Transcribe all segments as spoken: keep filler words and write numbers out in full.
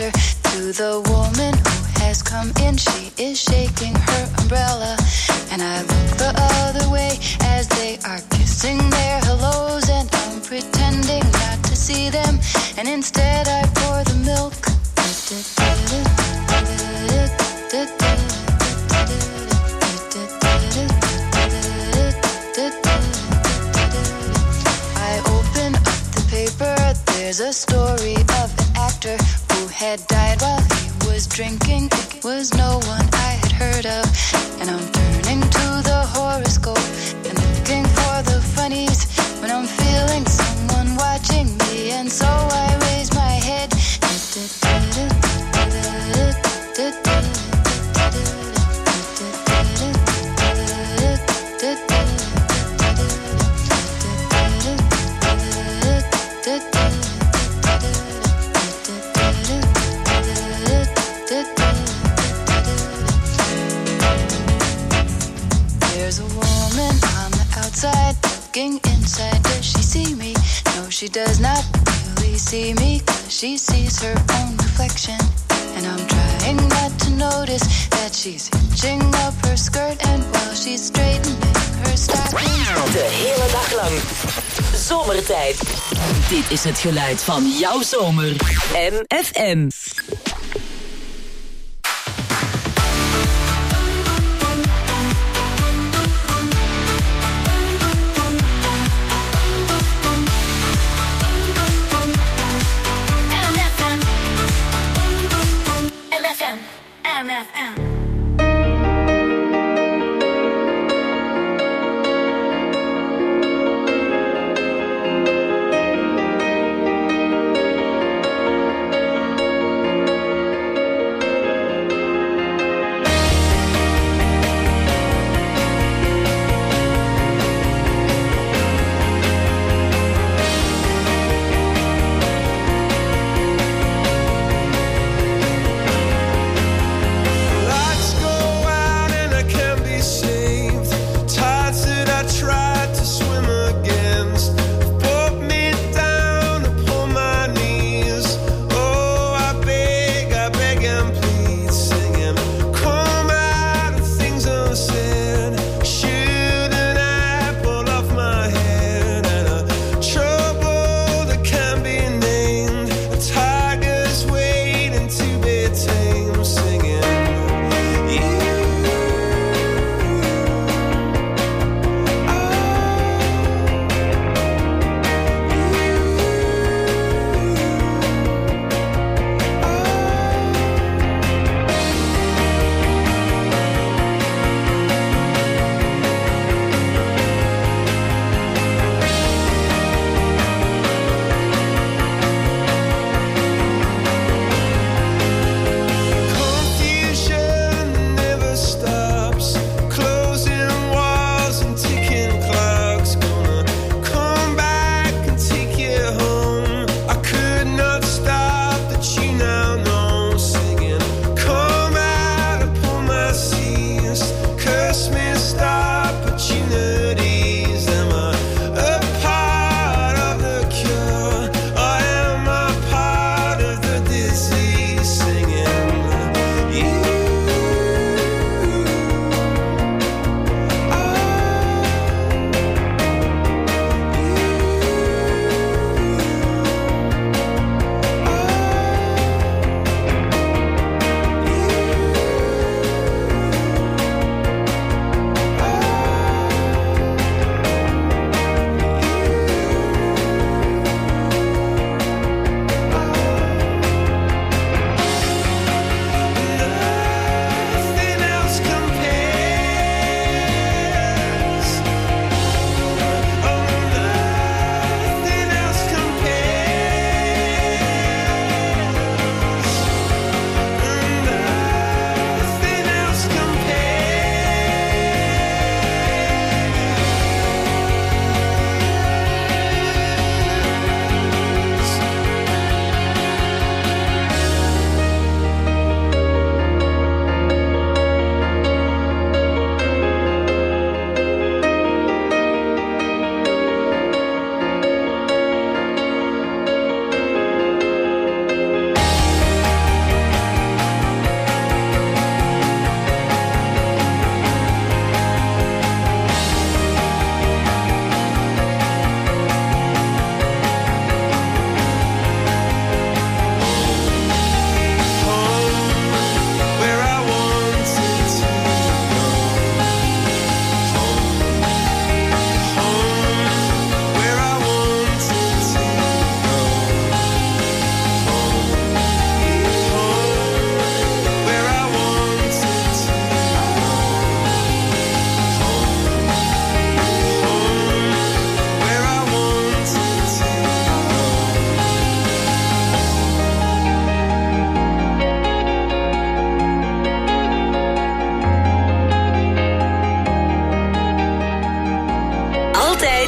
answer to the woman who has come in. She is shaking her umbrella, and I look the other way as they are kissing their hellos, and I'm pretending not to see them, and instead I pour the milk. I open up the paper. There's a story of an actor who had died while he was drinking. It was no one I had heard of, and I'm turning to the horoscope and looking for the funnies when I'm feeling someone watching me, and so I raise my head. There's a woman on the outside looking inside. Does she see me? No, she does not really see me, 'cause she sees her own reflection. And I'm trying not to notice that she's hitching up her skirt, and while she's straightening her stockings. De hele dag lang. Zomertijd. Dit is het geluid van jouw zomer. M F M. M F M.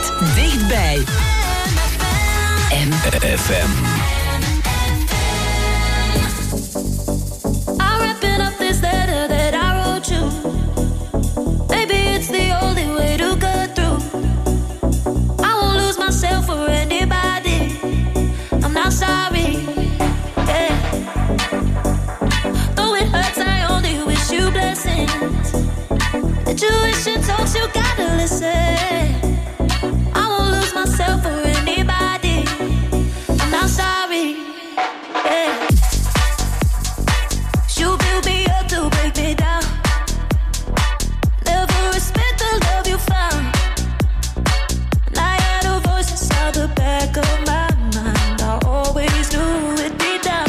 Altijd dichtbij. M F M. I'm wrapping up this letter that I wrote you. Maybe it's the only way to get through. I won't lose myself for anybody. I'm not sorry. Yeah. Though it hurts, I only wish you blessings. The tuition talks, you gotta listen. I won't lose myself for anybody. I'm not sorry. Yeah. You build me up to break me down. Never respect the love you found. And I had a voice inside the back of my mind. I always knew it'd be down.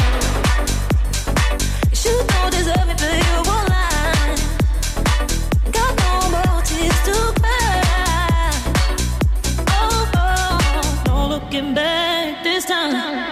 You don't deserve it, but you won't lie. Got no more tears to cry. Oh, oh, no looking back this time.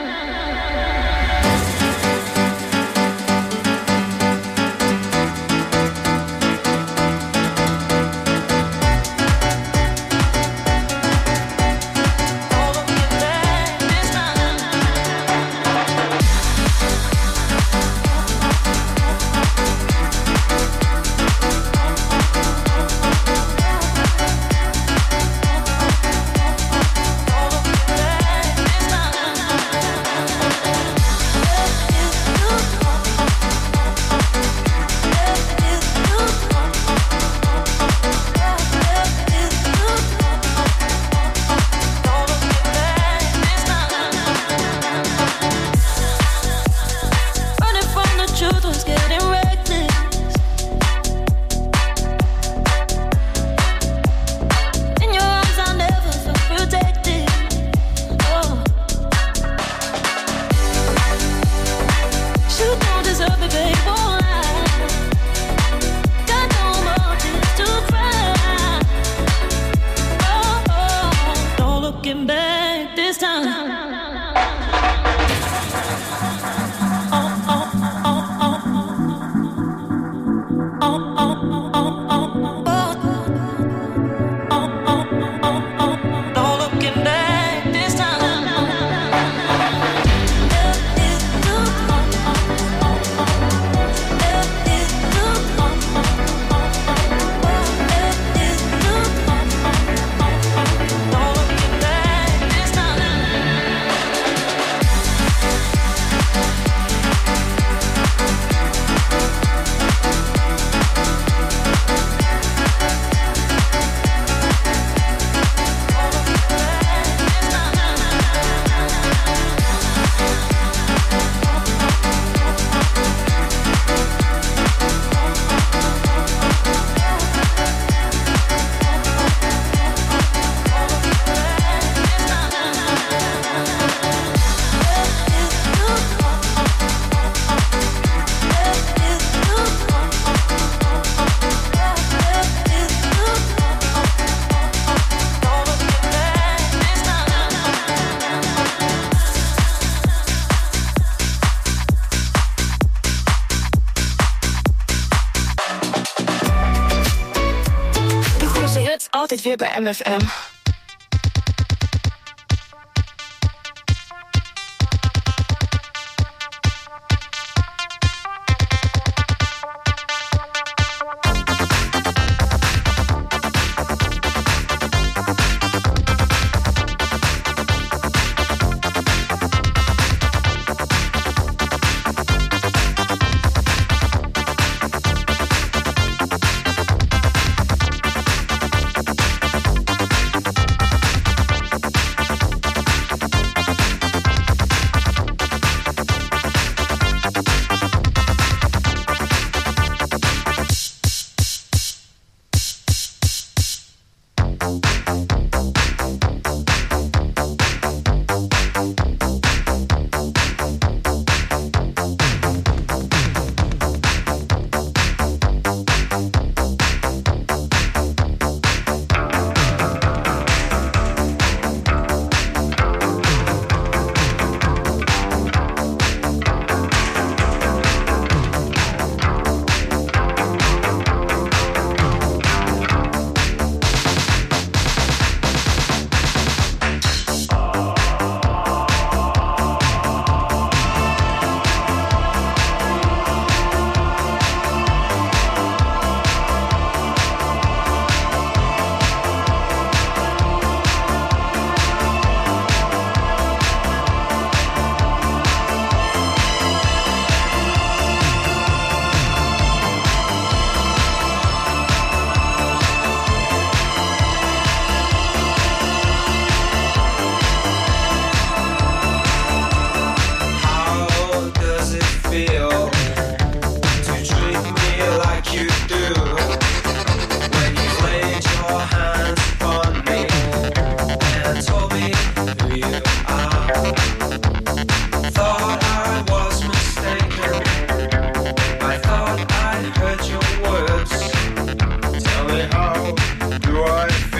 Altijd weer bij M F M.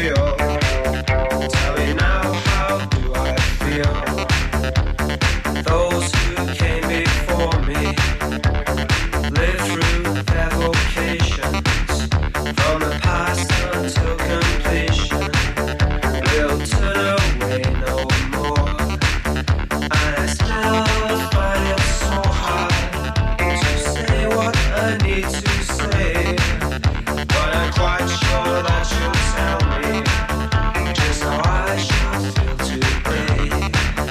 real. Tell me now, how do I feel? Those who came before me lived through their vocations, from the past until completion. We'll turn away no more, and I still find it so hard to say what I need to say, but I'm quite sure that you'll tell me just how I should feel today.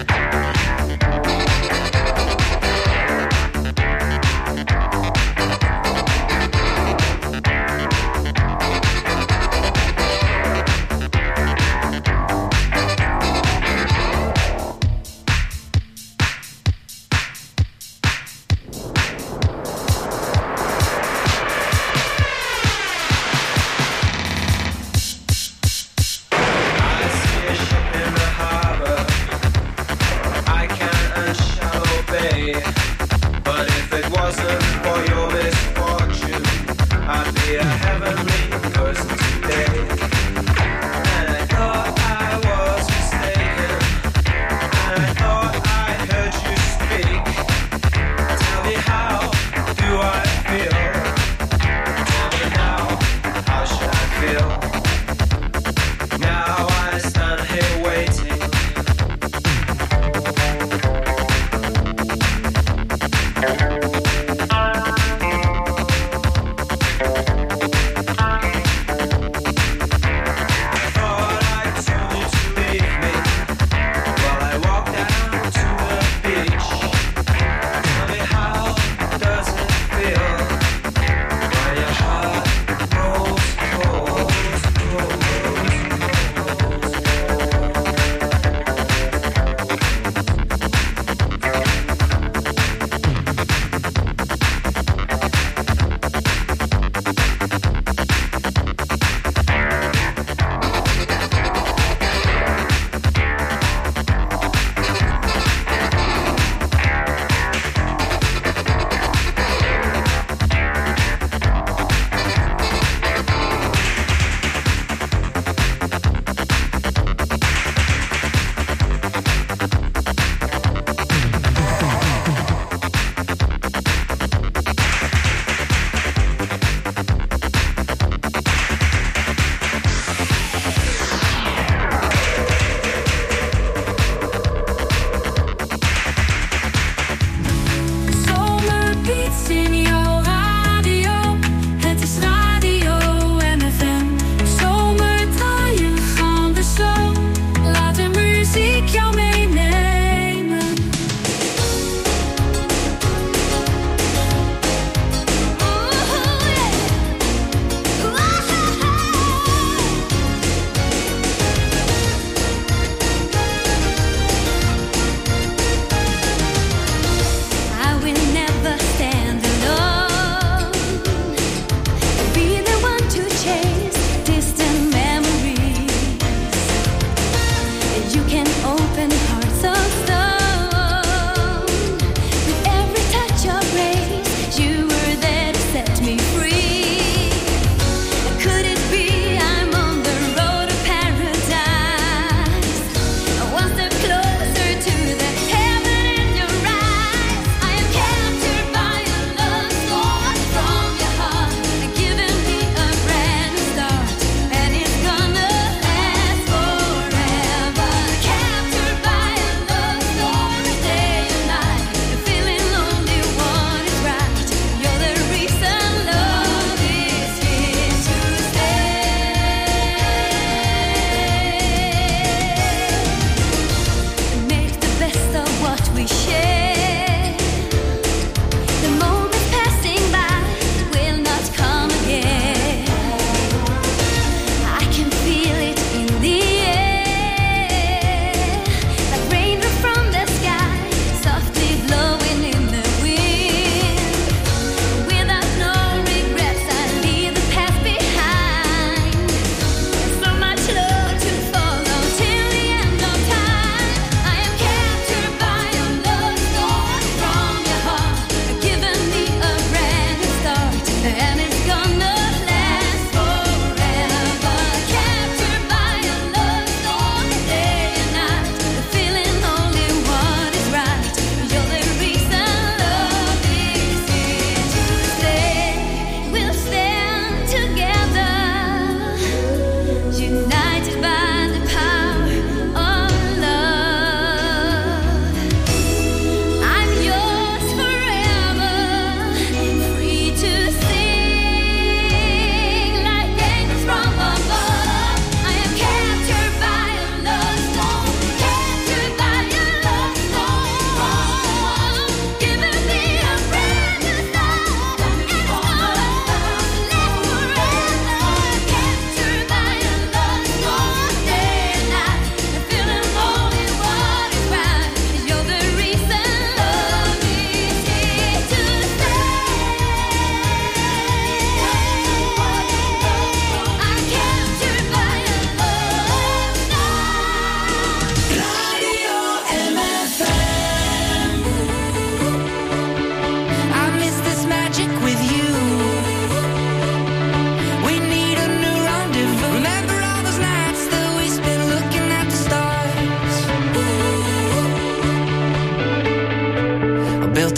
But if it wasn't for your misfortune, I'd be a heavenly person today. And I thought I was mistaken, and I thought I heard you speak. Tell me, how do I feel? Tell me now, how should I feel? Now I stand here waiting.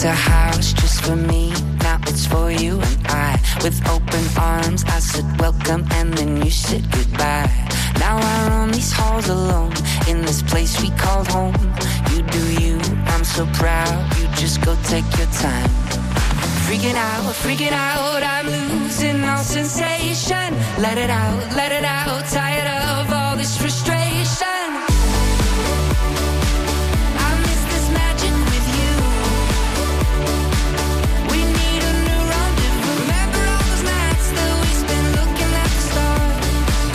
built a house just for me. Now it's for you and I. With open arms, I said welcome and then you said goodbye. Now I roam these halls alone in this place we called home. You do you, I'm so proud. You just go take your time. Freaking out, freaking out, I'm losing all sensation. Let it out, let it out, tired of all this frustration. I miss this magic with you. We need a new rendezvous. Remember all those nights that we spent looking at the stars.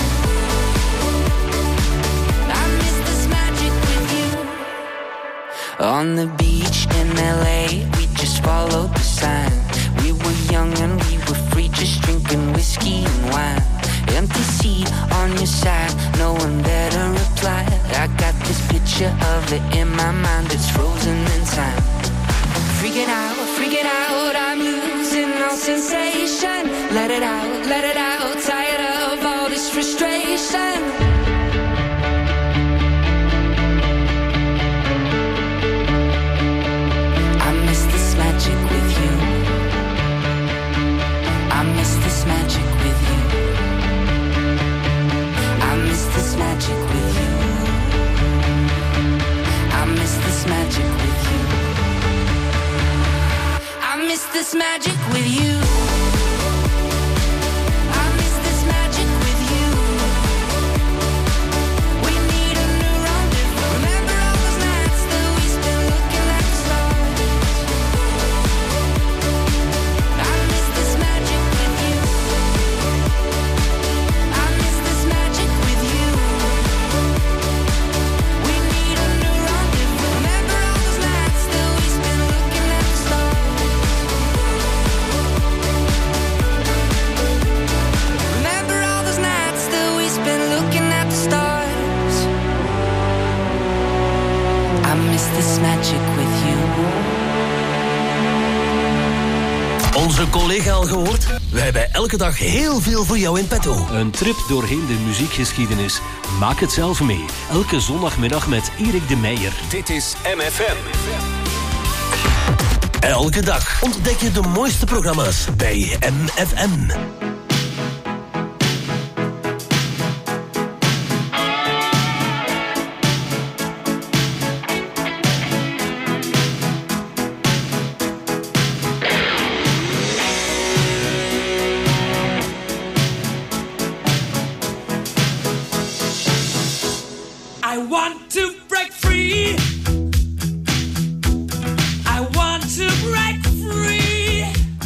I miss this magic with you. On the beach in L A, we just followed the sign. We were young and we were free, just drinking whiskey and wine. Empty seat on your side, no one there to reply. I got this picture of it in my mind, it's frozen in time. Freaking out, freaking out, I'm losing all sensation. Let it out, let it out, tired of all this frustration. I miss this magic with you. I miss this magic with you. I miss this magic with you. I miss this magic with you. I miss this magic with you. I miss this magic with you. We need a new rendezvous. Remember all those nights that we spent looking at the stars. I miss this magic with you. I miss this magic with you. We need a new rendezvous. Remember all those nights that we spent looking at the stars. Remember all those nights that we spent looking at the stars. I miss this magic with you. Onze collega al gehoord? We hebben elke dag heel veel voor jou in petto. Een trip doorheen de muziekgeschiedenis. Maak het zelf mee. Elke zondagmiddag met Erik de Meijer. Dit is M F M. Elke dag ontdek je de mooiste programma's bij M F M. I want to break free. I want to break free.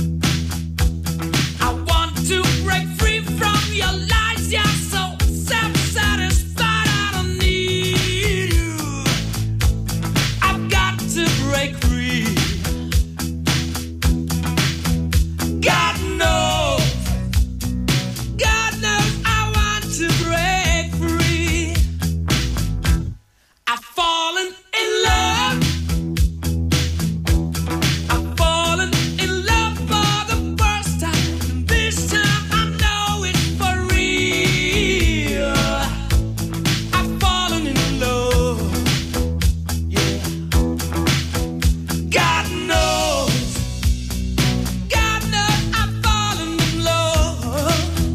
I want to break free from your lies. You're so self-satisfied. I don't need you. I've got to break free. God knows. God knows I want to break free. I've fallen in love. I've fallen in love for the first time. This time I know it's for real. I've fallen in love. Yeah. God knows. God knows I've fallen in love.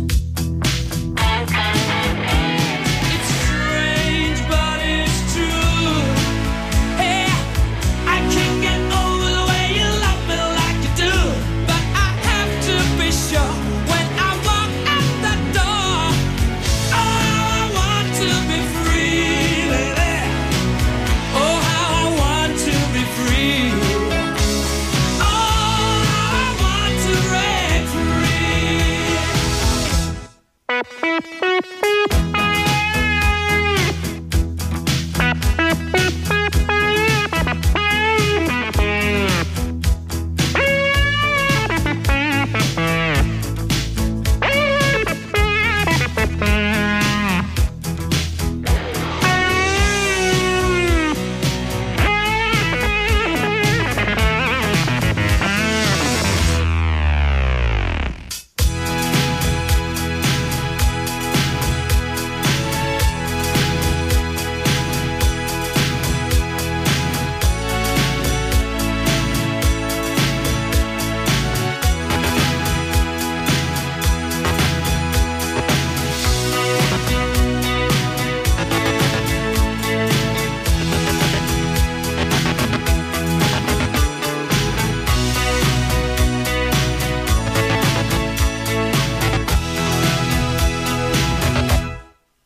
It's strange, but it's true. Hey, I can't get over the way you love me like you do. But I have to be sure when I walk out the door. Oh, I want to be free, lady. Oh, how I want to be free. Oh, how I want to break free.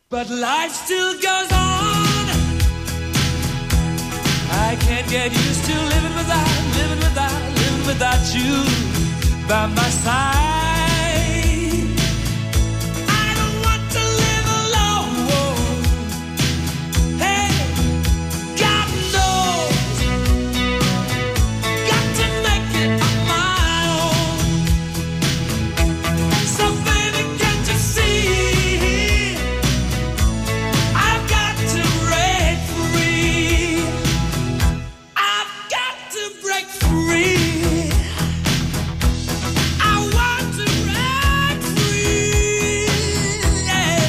But life still goes on. I can't get used to living without, living without, living without you by my side. I don't want to live alone. Hey, God knows, got to make it on my own. So baby, can't you see? I've got to break free. I've got to break free. I want to break free. Yeah.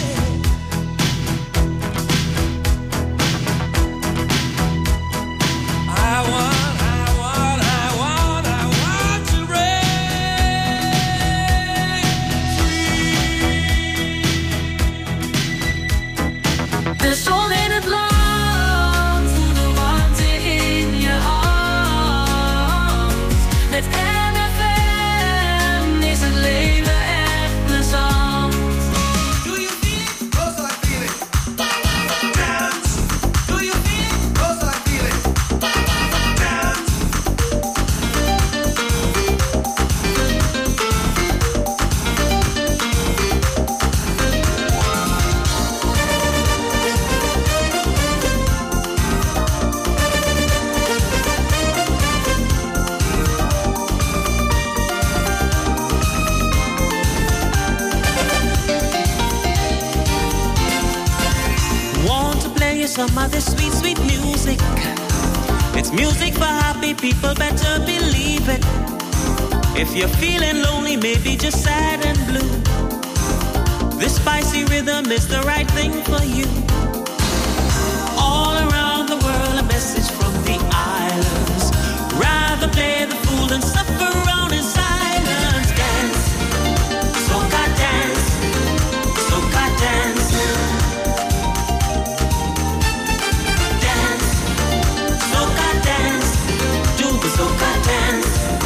I want, I want, I want, I want to break free. The soul that belongs to the ones in your arms. Met M F M is het leven echt plezant. Do you feel it? Cause I feel it. Dance. Do you feel it? Cause I feel it. Dance. Want to play you some of this sweet, sweet music. It's music for happy people, better believe it. If you're feeling lonely, maybe just sad and blue, this spicy rhythm is the right thing for you. All around the world, a message from the islands. Rather play the fool than suffer around in silence. Dance, soca dance, soca dance. Dance, soca dance, do the soca dance.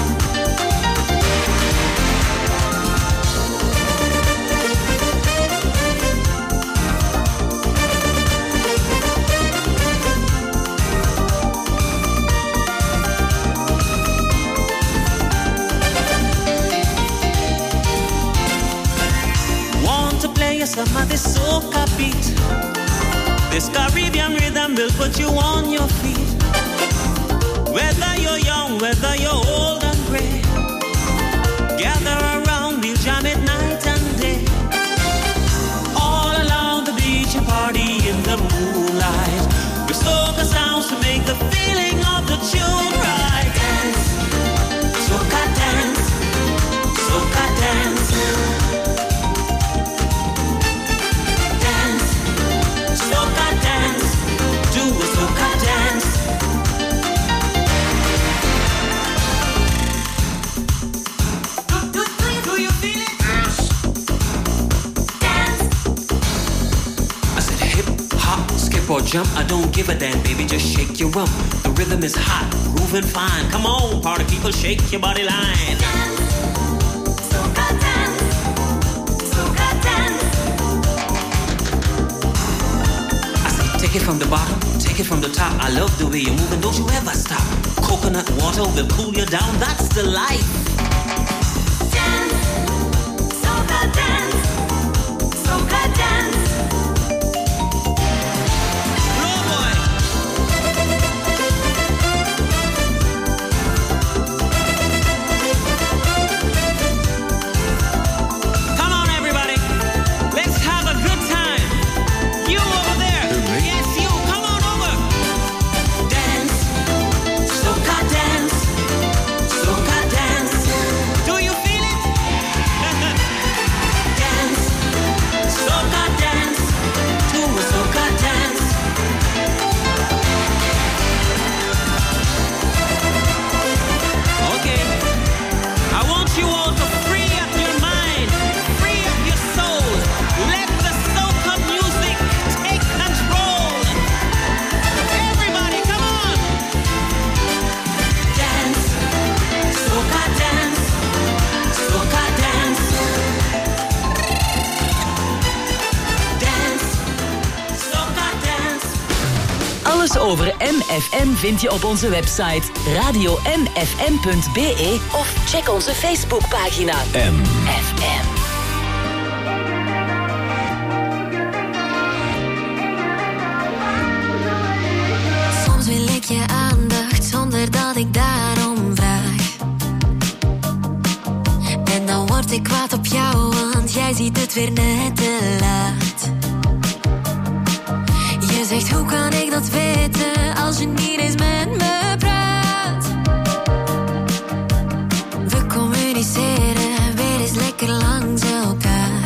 Want to play you some of this soca beat. This Caribbean rhythm will put you on your feet. Whether you're young, whether you're old and gray, gather around, we'll jam it night and day. All along the beach, a party in the moonlight, with soca sounds to make the feeling of the tune right. Dance, soca dance, soca dance. Dance, soca dance, do a soca dance. Do, do, do, do you feel it? Dance, I said hip, hop, skip or jump, I don't give a damn, baby, just shake your rump. The rhythm is hot, grooving fine. Come on, party people, shake your body line. dance, soca dance, soca dance. I said take it from the bottom, take it from the top. I love the way you're moving, don't you ever stop. Coconut water will cool you down, that's the life. Dance, soca dance, soca dance. Blow boy. Come on everybody, let's have a good time. You over there, yes you, come on over. Dance, soca dance, soca dance. Alles over M F M vind je op onze website radio m f m punt b e of check onze Facebookpagina M F M. Soms wil ik je aandacht zonder dat ik daarom vraag. En dan word ik kwaad op jou, want jij ziet het weer net te laat. Je zegt, hoe kan ik dat weten als je niet eens met me praat? We communiceren weer eens lekker langs elkaar.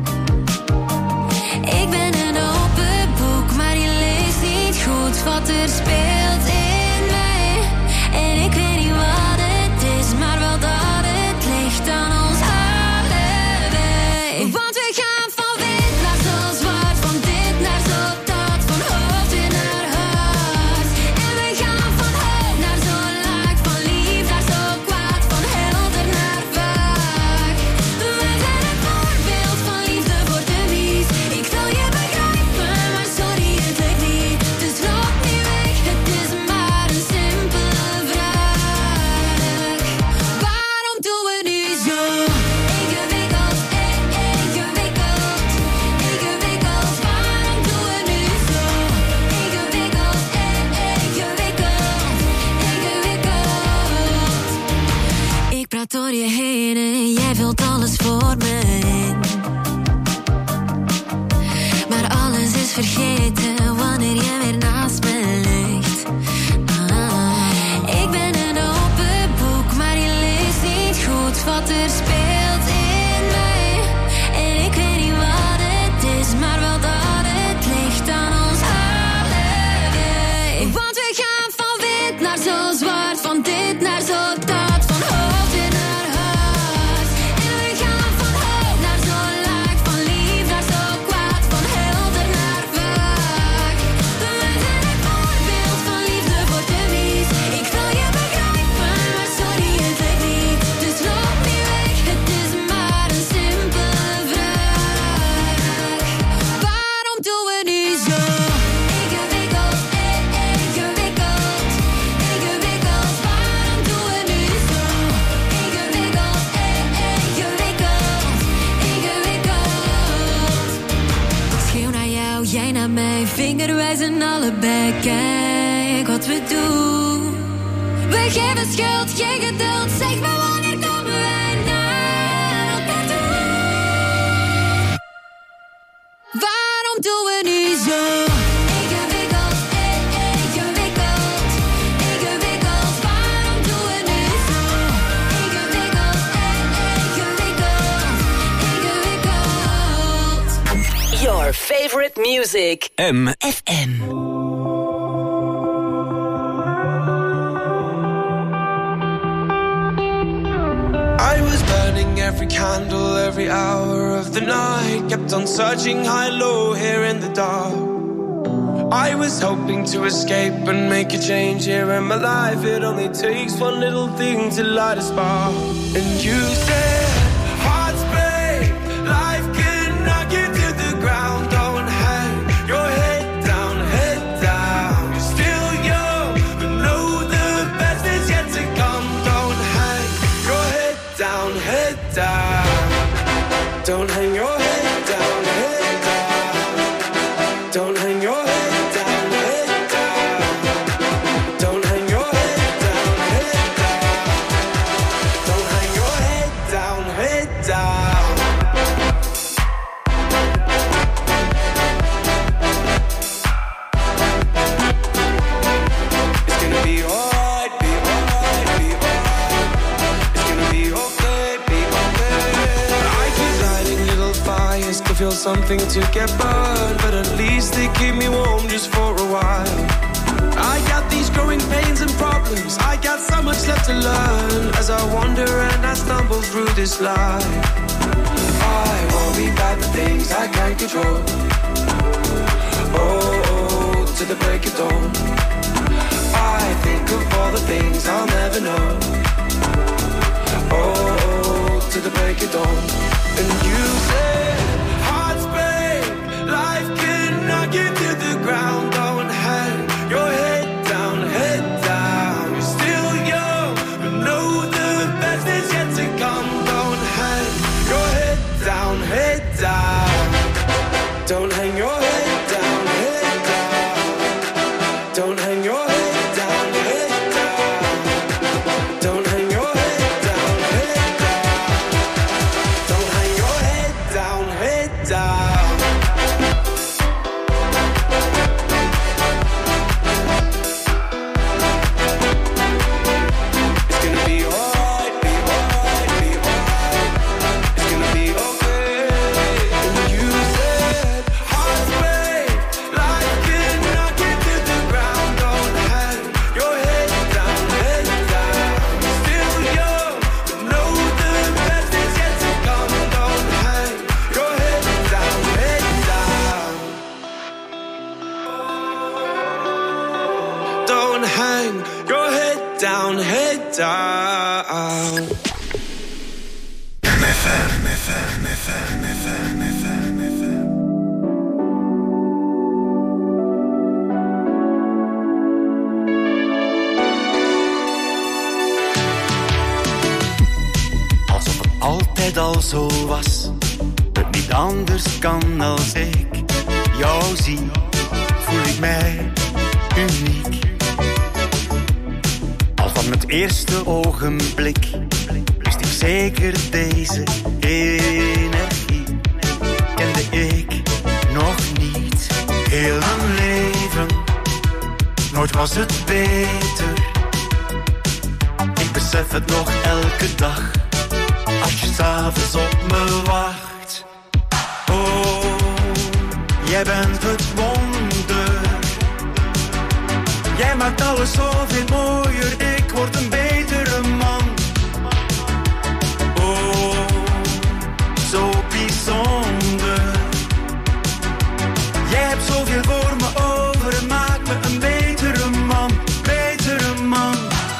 Ik ben een open boek, maar je leest niet goed wat er speelt in mij. En ik weet niet wat het is, maar wel dat het ligt aan ons allebei. Want we gaan van wit naar zo zwart, van dit naar zo dat, van hoofd in naar hart. En we gaan van hoog naar zo laag, van lief naar zo kwaad, van helder naar vaag. We zijn het voorbeeld van liefde voor de wies. Ik wil je begrijpen, maar sorry, het lukt niet. Dus loop niet weg, het is maar een simpele vraag. Waarom doen we nu zo? Ingewikkeld, eh, ingewikkeld, ingewikkeld. Waarom doen we nu zo? Ingewikkeld, eh, ingewikkeld, ingewikkeld. Ik praat door je heen en jij vult alles voor me in. Maar alles is vergeten wanneer jij weer naast me ligt. Ah, ik ben een open boek, maar je leest niet goed wat er speelt in mij. En ik weet niet wat het is, maar wel dat het ligt aan ons allebei. Want we gaan van wit naar zo zwart, van dit naar zo dat, van hoofd in naar hart. En we gaan van hoog naar zo laag, van lief naar zo kwaad, van helder naar vaag. We zijn het voorbeeld van liefde voor de wies. Ik wil je begrijpen, maar sorry, het lukt niet. Dus loop niet weg, het is maar een simpele vraag. Waarom doen we nu zo? Ingewikkeld, eh, ingewikkeld, ingewikkeld. Waarom doen we nu zo? Ingewikkeld, eh, ingewikkeld, ingewikkeld. Ik schreeuw naar jou, jij naar mij, vingerwijzen allebei. Kijk wat we doen. We geven schuld, geen geduld. Zeg me, wanneer komen wij naar elkaar toe? Waarom doen we nu zo? Ingewikkeld, eh, ingewikkeld, ingewikkeld. Waarom doen we nu zo? Ingewikkeld, eh, ingewikkeld, ingewikkeld. Your favorite music. M F M. I was burning every candle, every hour of the night. Kept on searching high, low, here in the dark. I was hoping to escape and make a change here in my life. It only takes one little thing to light a spark. And you said, hearts break, life can knock you to the ground. Don't hang your head down, head down. You're still young, but know the best is yet to come. Don't hang your head down, head down. Don't hang your head down, head down. Don't hang your head down, head down. Don't hang your head down, head down. Don't hang your head down, head down. It's gonna be alright, be alright, be alright. It's gonna be okay, be okay. I keep lighting little fires to feel something to get burned, but at least they keep me warm just for a while. I got these growing pains and problems. I got so much left to learn as I wander and I stumble through this life. I worry about the things I can't control. Oh, oh, to the break of dawn. I think of all the things I'll never know. Oh, oh, to the break of dawn. And you said, hearts break, life can knock you to the ground. Don't hang your head Don't hang your head down, head down. Don't hang your head down, head down. Don't hang your head down, head down. Don't hang your head down, head down. It's gonna be alright, be alright, be alright. It's gonna be okay. And you said hearts break, life can knock you to the ground. Don't hang your head down, head down. Still young, but know the best is yet to come. Don't hang your head down, head down. Don't hang your head down, head down. Alsof het altijd al zo was, het niet anders kan als ik jou zie, voel ik mij uniek. Al van het eerste ogenblik wist ik zeker deze energie. Kende ik nog niet heel mijn leven, nooit was het beter. Ik besef het nog elke dag, als je 's avonds op me wacht. Oh, jij bent het wonder. Jij maakt alles zoveel mooier, ik word een betere man. Oh, zo bijzonder. Jij hebt zoveel voor me over, het maakt me een betere man, betere man.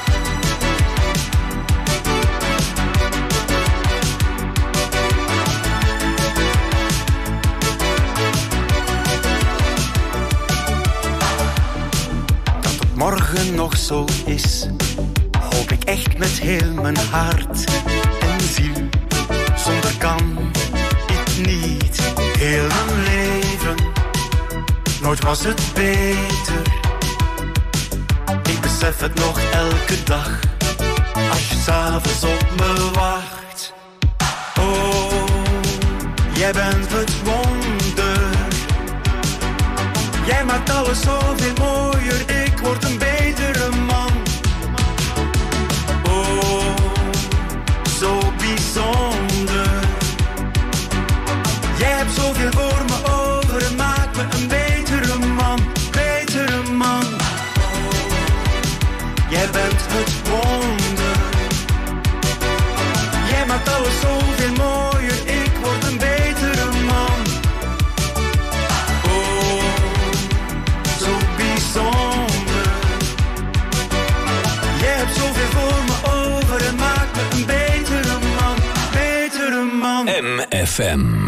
Morgen nog zo is, hoop ik echt met heel mijn hart en ziel. Zonder kan ik niet, heel mijn leven, nooit was het beter. Ik besef het nog elke dag, als je 's avonds op me wacht. Oh, jij bent het wonder. Jij maakt alles zoveel mooier, ik word een betere man. Oh, zo bijzonder. Jij hebt zoveel voor me over, het maakt me een betere man, betere man. Jij bent het wonder. Jij maakt alles zoveel mooier, ik word een betere man. Bijzonder. Jij hebt zoveel voor me over en maakt me een betere man, betere man. M F M.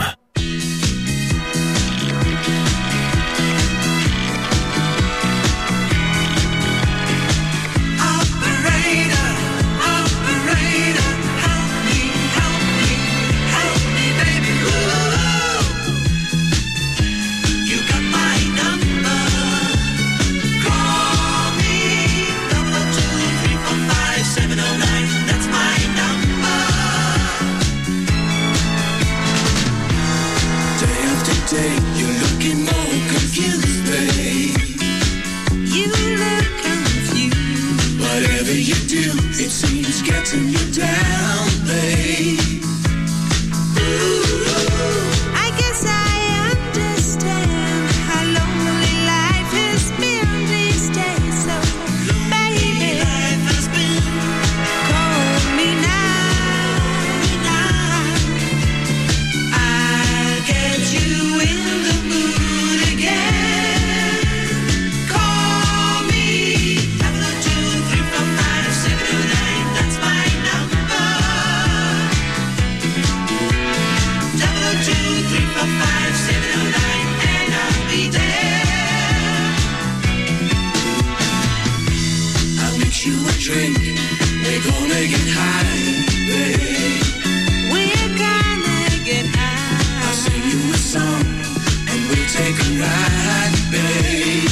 take a ride, babe.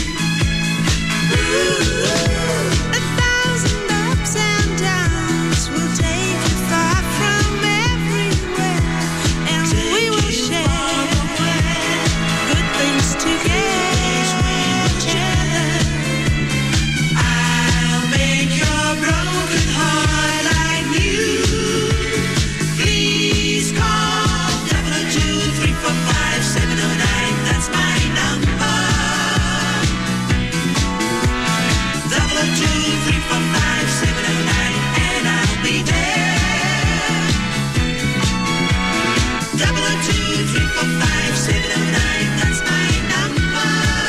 Ooh. A thousand ups and downs will take you far from everywhere, and take we will share good things together. I'll make your broken heart like new. Please call double two three four five seven oh nine. That's my number. Double two three four five seven oh nine, and I'll be there. Double two three four five seven oh nine. That's my number.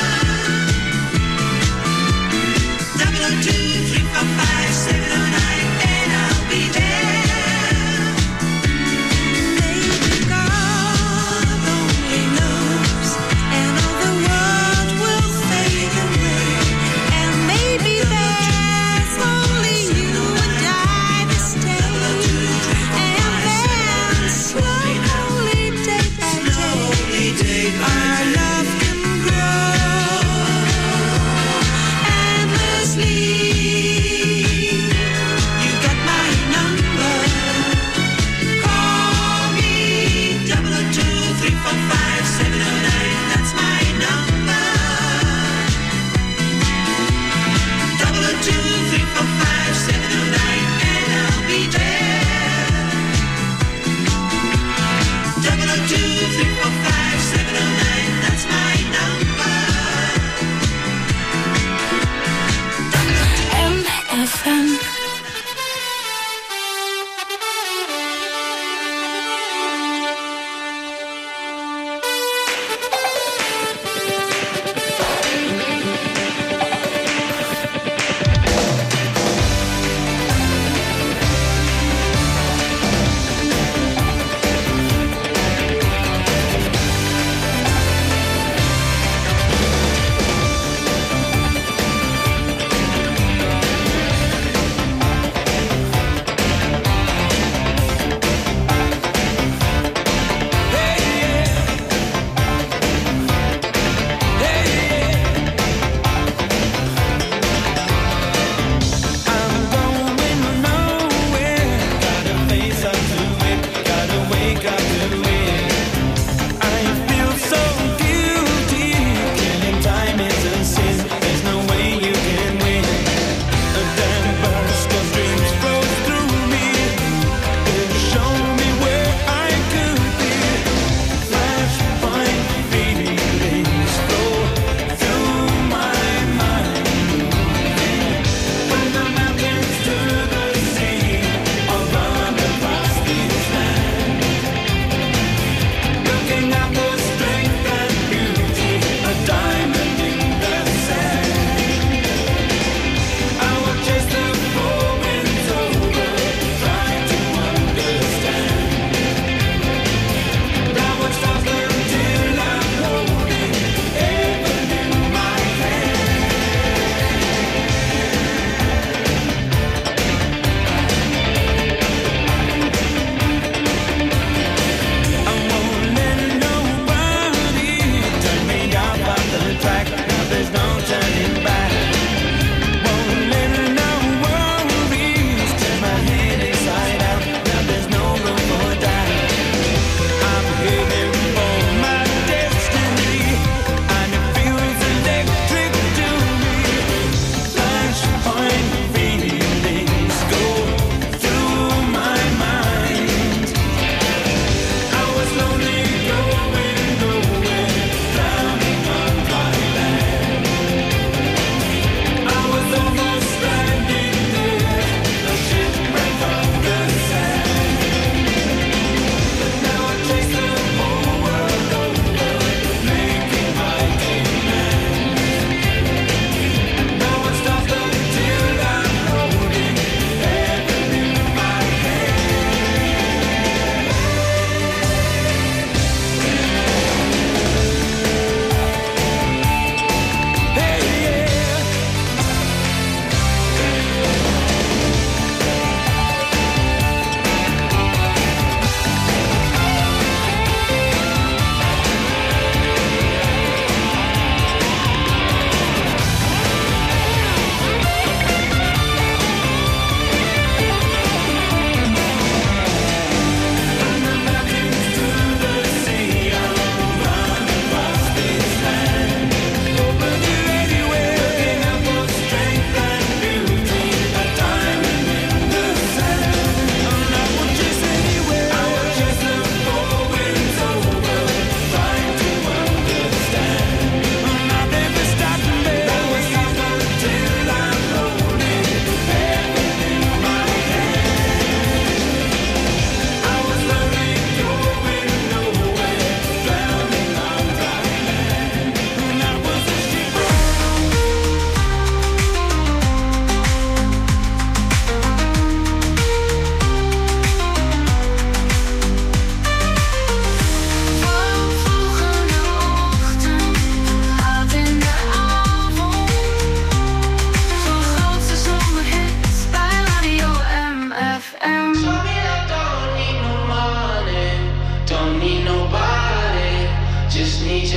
Double two three four five seven oh nine, and I'll be there. Maybe God only knows, and all the world will fade away, and maybe there's only you and I this day, and then slowly, day by day, our love can grow endlessly. You got my number. Call me double two three four five seven oh nine. That's my number. Double two three four five seven oh nine, and I'll be there. Double two three four five seven oh nine. That's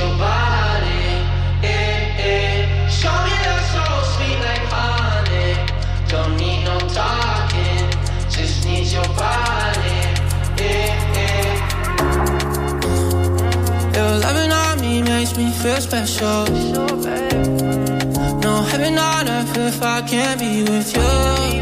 your body. Eh, eh. Show me love so sweet like honey. Don't need no talking, just need your body. Eh, eh. Your loving on me makes me feel special. No heaven on earth if I can't be with you.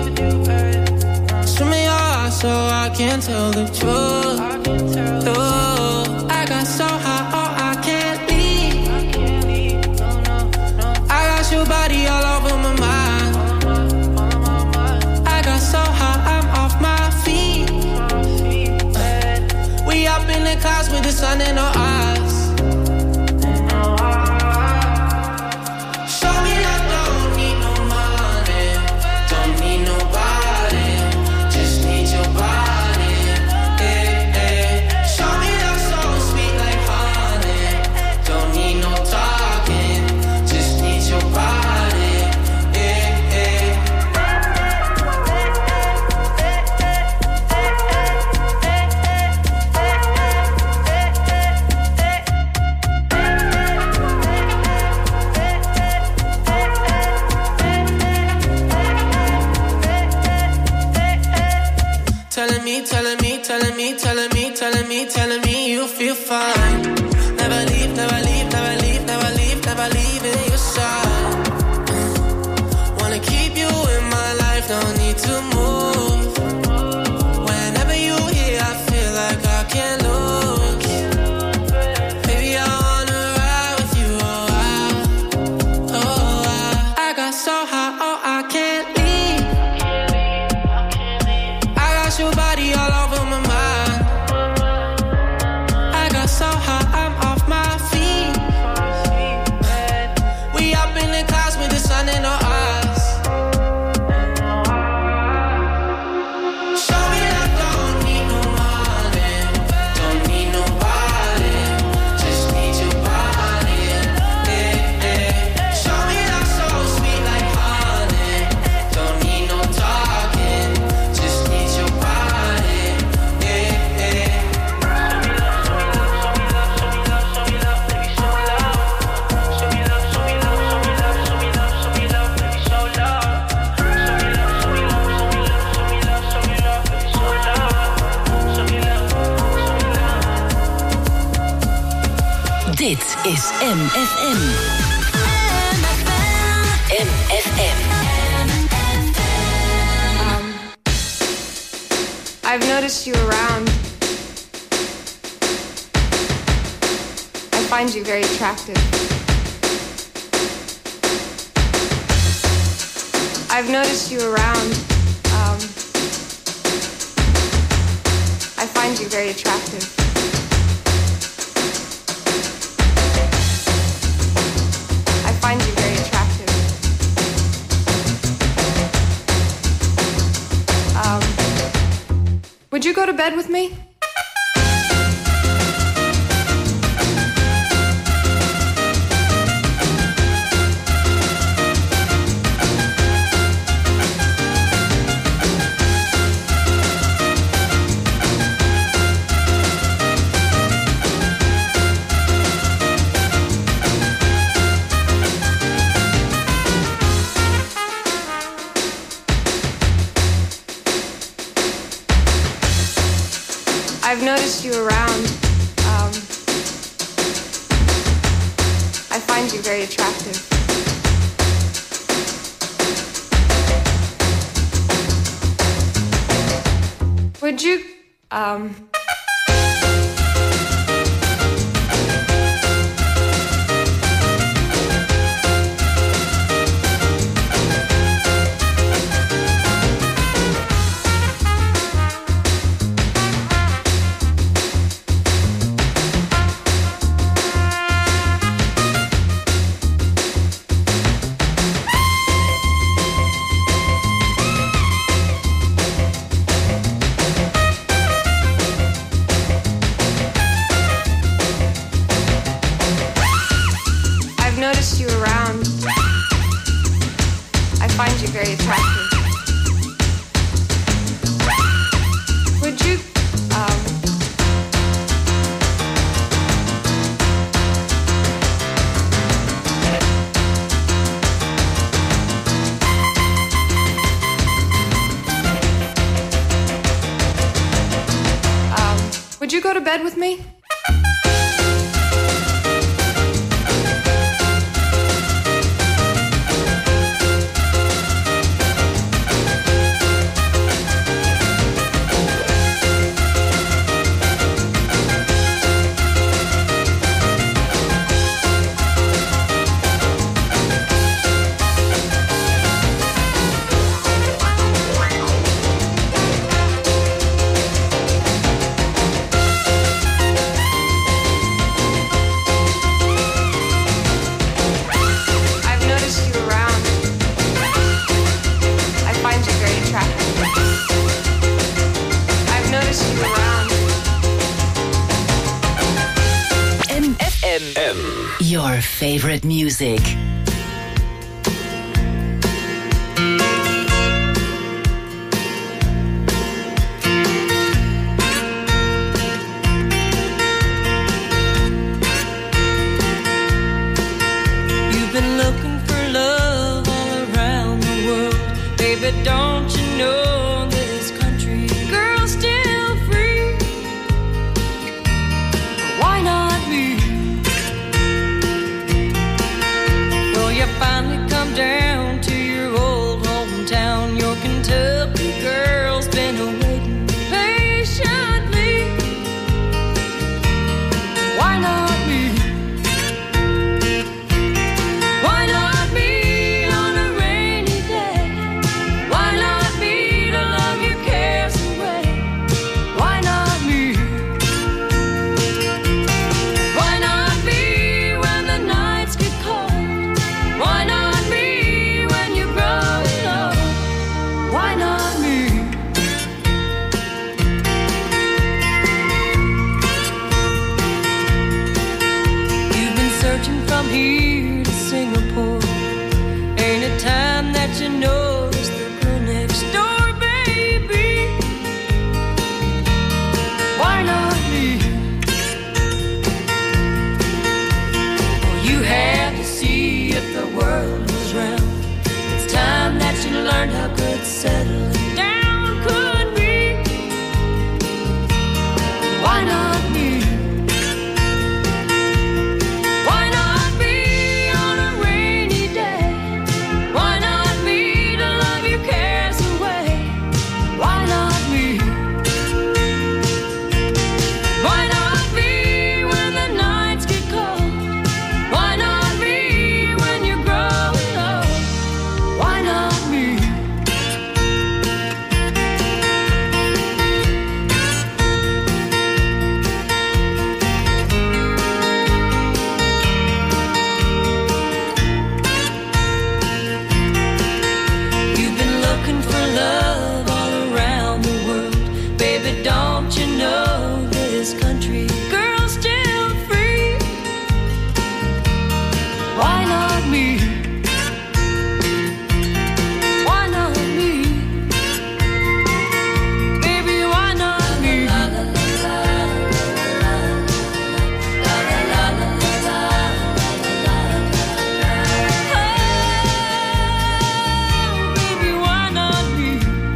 Swim in your eyes so I can tell the truth. Ooh, I got so high, oh I can't leave. I got your body all over my mind. I got so high, I'm off my feet. We up in the clouds with the sun in our eyes. Show me love, don't need no money, don't need nobody, just need your body. Eh, eh. Show me love so sweet like honey, don't need no talking, just need your body. Eh, eh. Telling me, telling me, telling me, telling me, telling me, telling me you feel fine. Never leave, never leave, never leave, never leave, never leave in your side. Wanna keep you in my life, no need to move. Whenever you here, I feel like I can't lose. Baby, I wanna ride with you, oh I, oh I. I got so high, oh I can't leave. I got your body all over my mind. I got so high, I'm off my feet. We up in the clouds with the sun in our eyes. Show me love, don't need no money, don't need nobody, just need your body. Eh, eh. Show me love so sweet like honey, don't need no talking, just need your body. Eh, eh. Dit is M F M. M F M. Um, I've noticed you around. I find you very attractive. I've noticed you around. Um, I find you very attractive. I find you very attractive. Um, would you go to bed with me? I've noticed you around. Um, I find you very attractive. Would you, um... noticed you around. I find you very attractive. Would you, um... bed with me? Your favorite music. You've been looking for love all around the world. Baby, don't you know this country girl's still free? Why not me? Well, you finally come down to your old hometown. Your Kentucky girl's been waiting patiently. Why not me? Why not me on a rainy day? Why not me to love your cares away? Why not me? Why not me when the nights get cold? Why not me when you're growing old? Why not me? You've been searching from here to Singapore. Ain't it time that you notice the girl next door, baby? Why not me? Well, you had to see if the world was round. It's time that you learned how good settling down could be. Why not me? Why not me on a rainy day? Why not me to love your cares away? Why not me? Why not me when the nights get cold? Why not me when you're growing old? Why not me? You've been looking for love all around the world. Baby, don't you know this country girl's still free? Why not me? Why not me? Baby, why not me? Oh, baby, why not me?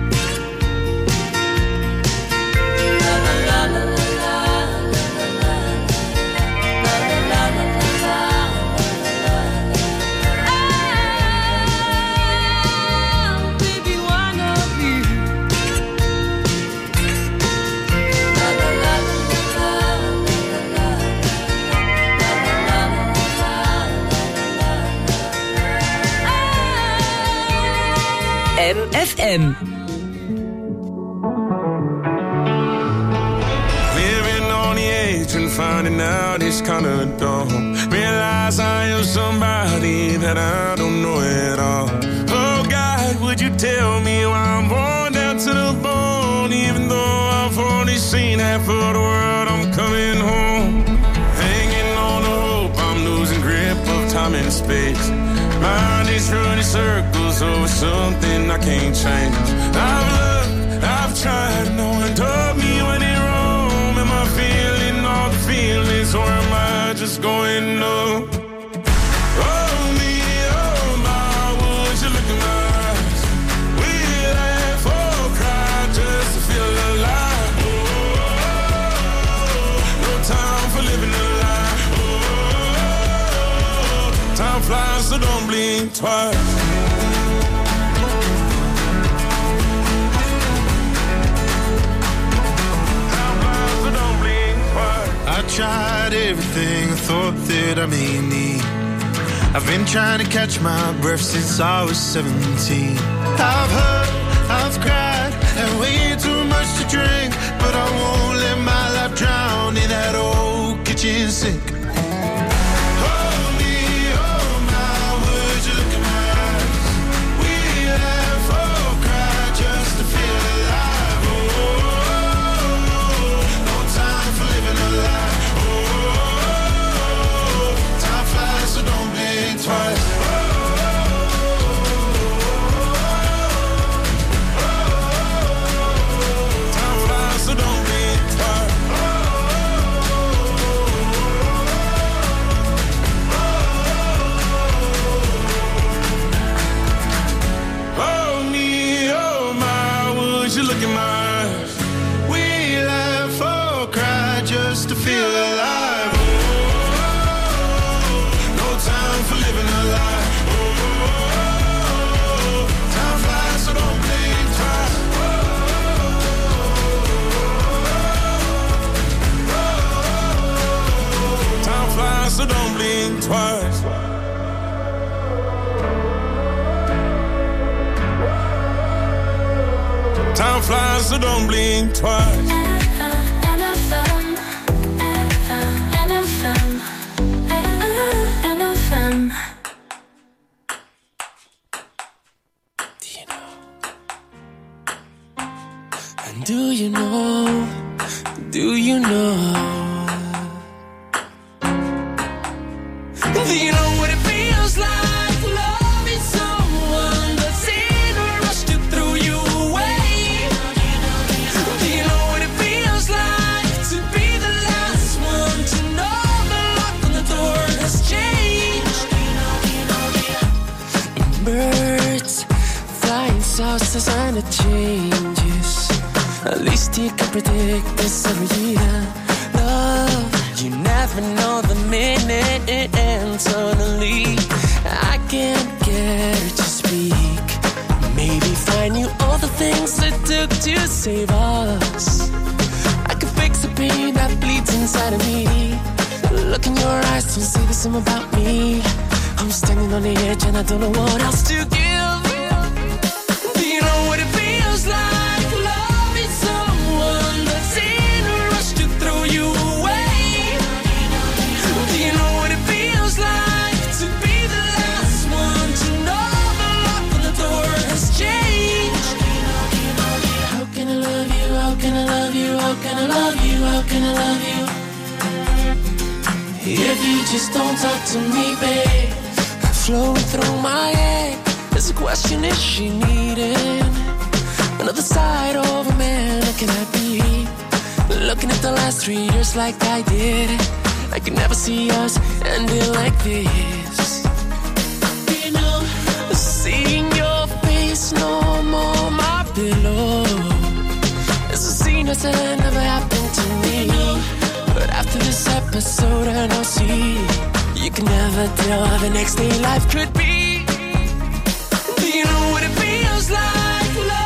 Oh, baby, why not me? M F M. Living on the edge and finding out it's kinda dumb. Realize I am somebody that I don't know at all. Oh God, would you tell me why I'm worn down to the bone? Even though I've only seen half of the world, I'm coming home. Hanging on the hope, I'm losing grip of time and space. Mind is running circles over something I can't change. I've looked, I've tried, no one told me when it wrong. Am I feeling all the feelings, or am I just going numb? Oh me, oh my, would you look in my eyes? We laugh or cry just to feel alive. Oh, Time flies, so don't blink twice. Time flies, so don't blink twice. I tried everything I thought that I may need. I've been trying to catch my breath since I was seventeen. I've hurt, I've cried, and way too much to drink, but I won't let my life drown in that old kitchen sink. Hold me, oh my, would you look in my eyes? We laugh or cry just to feel alive. Oh, no time for living a lie. Oh, time flies, so don't blink twice. So don't blink twice. Time flies, so don't blink twice. Do you know? Do you know? Do you know what it feels like? Loving someone that's in a rush to throw you away. Do you know what it feels like to be the last one to know the lock on the door has changed? Birds flying south, the sign of changes. At least you can predict this every year. Love, you never know the minute, and suddenly I can't get her to speak. Maybe find you all the things it took to save us. I could fix the pain that bleeds inside of me. Look in your eyes, don't say the same about me. I'm standing on the edge and I don't know what else to give. Do you know what it feels like? Someone that's in a rush to throw you away. Do you know what it feels like to be the last one to know the lock on the door has changed? How can I love you? How can I love you? How can I love you? How can I love you? If you just don't talk to me, babe. Flowing through my head is a question: is she needing another side of a man? Can I be looking at the last three years like I did? I can never see us ending like this. You know, seeing your face no more my pillow. It's a scene that's never happened to me. But after this episode I know, see, you can never tell how the next day life could be. Do you know what it feels like? Love